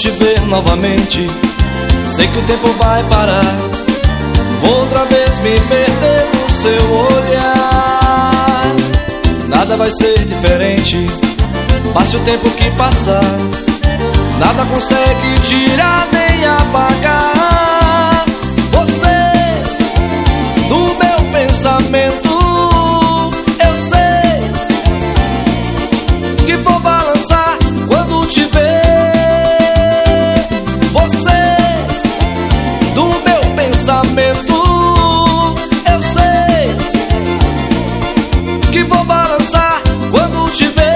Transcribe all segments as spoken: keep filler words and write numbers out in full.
te ver novamente, sei que o tempo vai parar. Vou outra vez me perder no seu olhar. Nada vai ser diferente, passe o tempo que passar. Nada consegue tirar nem apagar você do meu pensamento. Eu sei que vou balançar quando te ver. Você do meu pensamento. Eu sei que vou balançar quando te ver.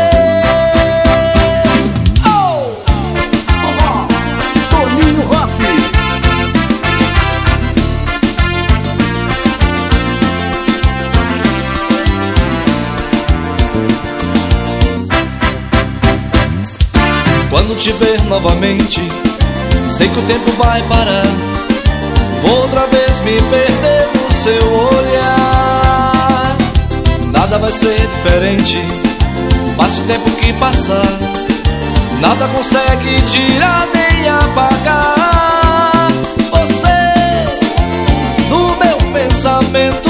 Quando te ver novamente, sei que o tempo vai parar. Vou outra vez me perder no seu olhar. Nada vai ser diferente, passe o tempo que passar. Nada consegue tirar nem apagar você do meu pensamento.